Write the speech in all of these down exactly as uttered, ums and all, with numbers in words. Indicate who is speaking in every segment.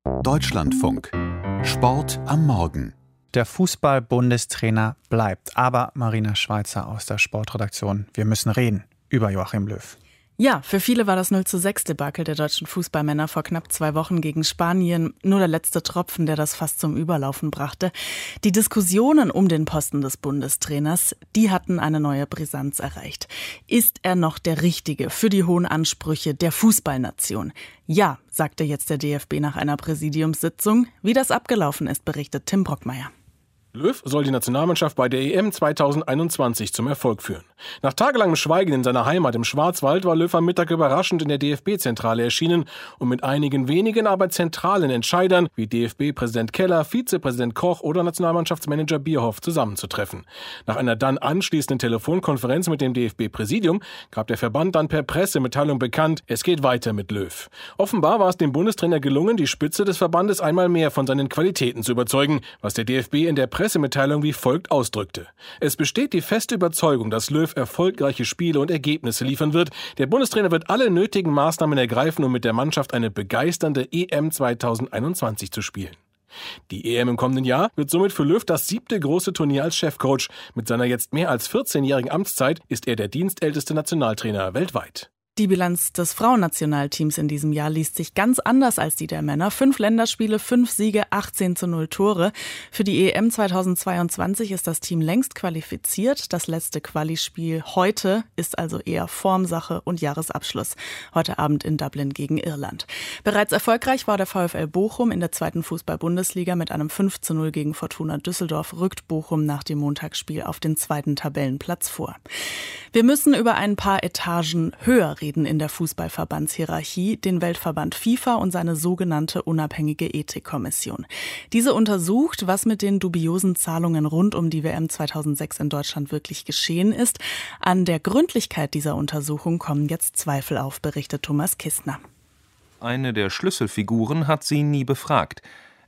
Speaker 1: Deutschlandfunk. Sport am Morgen.
Speaker 2: Der Fußball-Bundestrainer bleibt. Aber Marina Schweizer aus der Sportredaktion, wir müssen reden über Joachim Löw.
Speaker 3: Ja, für viele war das null zu sechs Debakel der deutschen Fußballmänner vor knapp zwei Wochen gegen Spanien nur der letzte Tropfen, der das fast zum Überlaufen brachte. Die Diskussionen um den Posten des Bundestrainers, die hatten eine neue Brisanz erreicht. Ist er noch der Richtige für die hohen Ansprüche der Fußballnation? Ja, sagte jetzt der D F B nach einer Präsidiumssitzung. Wie das abgelaufen ist, berichtet Tim Brockmeier.
Speaker 4: Löw soll die Nationalmannschaft bei der E M zweitausendeinundzwanzig zum Erfolg führen. Nach tagelangem Schweigen in seiner Heimat im Schwarzwald war Löw am Mittag überraschend in der D F B-Zentrale erschienen und mit einigen wenigen, aber zentralen Entscheidern wie D F B-Präsident Keller, Vizepräsident Koch oder Nationalmannschaftsmanager Bierhoff zusammenzutreffen. Nach einer dann anschließenden Telefonkonferenz mit dem D F B-Präsidium gab der Verband dann per Pressemitteilung bekannt, es geht weiter mit Löw. Offenbar war es dem Bundestrainer gelungen, die Spitze des Verbandes einmal mehr von seinen Qualitäten zu überzeugen, was der D F B in der Pressemitteilung wie folgt ausdrückte. Es besteht die feste Überzeugung, dass Löw erfolgreiche Spiele und Ergebnisse liefern wird. Der Bundestrainer wird alle nötigen Maßnahmen ergreifen, um mit der Mannschaft eine begeisternde E M zweitausendeinundzwanzig zu spielen. Die E M im kommenden Jahr wird somit für Löw das siebte große Turnier als Chefcoach. Mit seiner jetzt mehr als vierzehnjährigen Amtszeit ist er der dienstälteste Nationaltrainer weltweit.
Speaker 3: Die Bilanz des Frauennationalteams in diesem Jahr liest sich ganz anders als die der Männer. Fünf Länderspiele, fünf Siege, achtzehn zu null Tore. Für die E M zweitausendzweiundzwanzig ist das Team längst qualifiziert. Das letzte Quali-Spiel heute ist also eher Formsache und Jahresabschluss. Heute Abend in Dublin gegen Irland. Bereits erfolgreich war der VfL Bochum in der zweiten Fußball-Bundesliga. Mit einem fünf zu null gegen Fortuna Düsseldorf rückt Bochum nach dem Montagsspiel auf den zweiten Tabellenplatz vor. Wir müssen über ein paar Etagen höher reden in der Fußballverbandshierarchie, den Weltverband FIFA und seine sogenannte unabhängige Ethikkommission. Diese untersucht, was mit den dubiosen Zahlungen rund um die W M zweitausendsechs in Deutschland wirklich geschehen ist. An der Gründlichkeit dieser Untersuchung kommen jetzt Zweifel auf, berichtet Thomas Kistner.
Speaker 5: Eine der Schlüsselfiguren hat sie nie befragt.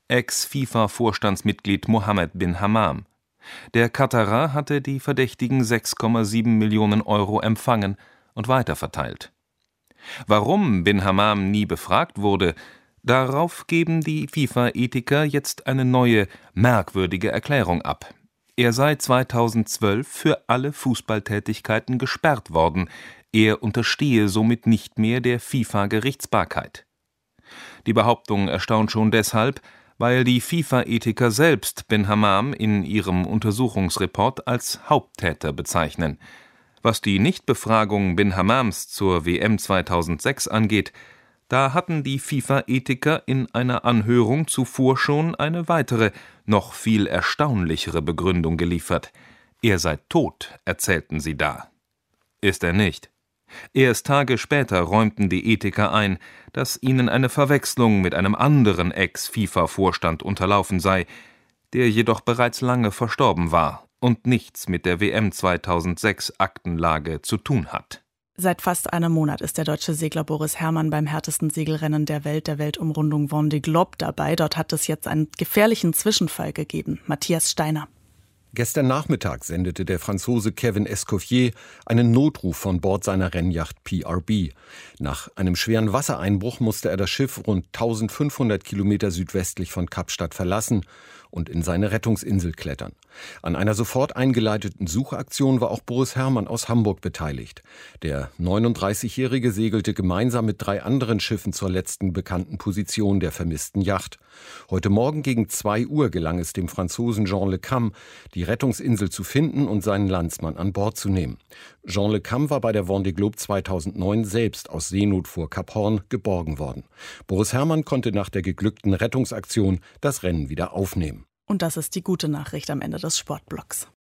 Speaker 5: Ex-FIFA-Vorstandsmitglied Mohammed bin Hammam. Der Katarer hatte die verdächtigen sechs Komma sieben Millionen Euro empfangen und weiterverteilt. Warum bin Hammam nie befragt wurde, darauf geben die FIFA-Ethiker jetzt eine neue, merkwürdige Erklärung ab. Er sei zweitausendzwölf für alle Fußballtätigkeiten gesperrt worden. Er unterstehe somit nicht mehr der FIFA-Gerichtsbarkeit. Die Behauptung erstaunt schon deshalb, weil die FIFA-Ethiker selbst bin Hammam in ihrem Untersuchungsreport als Haupttäter bezeichnen. Was die Nichtbefragung bin Hammams zur W M zweitausendsechs angeht, da hatten die FIFA-Ethiker in einer Anhörung zuvor schon eine weitere, noch viel erstaunlichere Begründung geliefert. Er sei tot, erzählten sie da. Ist er nicht. Erst Tage später räumten die Ethiker ein, dass ihnen eine Verwechslung mit einem anderen Ex-FIFA-Vorstand unterlaufen sei, der jedoch bereits lange verstorben war und nichts mit der W M zweitausendsechs Aktenlage zu tun hat.
Speaker 3: Seit fast einem Monat ist der deutsche Segler Boris Herrmann beim härtesten Segelrennen der Welt, der Weltumrundung Vendée Globe, dabei. Dort hat es jetzt einen gefährlichen Zwischenfall gegeben. Matthias Steiner.
Speaker 6: Gestern Nachmittag sendete der Franzose Kevin Escoffier einen Notruf von Bord seiner Rennjacht P R B. Nach einem schweren Wassereinbruch musste er das Schiff rund eintausendfünfhundert Kilometer südwestlich von Kapstadt verlassen und in seine Rettungsinsel klettern. An einer sofort eingeleiteten Suchaktion war auch Boris Herrmann aus Hamburg beteiligt. Der neununddreißigjährige segelte gemeinsam mit drei anderen Schiffen zur letzten bekannten Position der vermissten Yacht. Heute Morgen gegen zwei Uhr gelang es dem Franzosen Jean Le Cam, die Rettungsinsel zu finden und seinen Landsmann an Bord zu nehmen. Jean Le Cam war bei der Vendée Globe zweitausendneun selbst aus Seenot vor Kap Horn geborgen worden. Boris Herrmann konnte nach der geglückten Rettungsaktion das Rennen wieder aufnehmen.
Speaker 3: Und das ist die gute Nachricht am Ende des Sportblocks.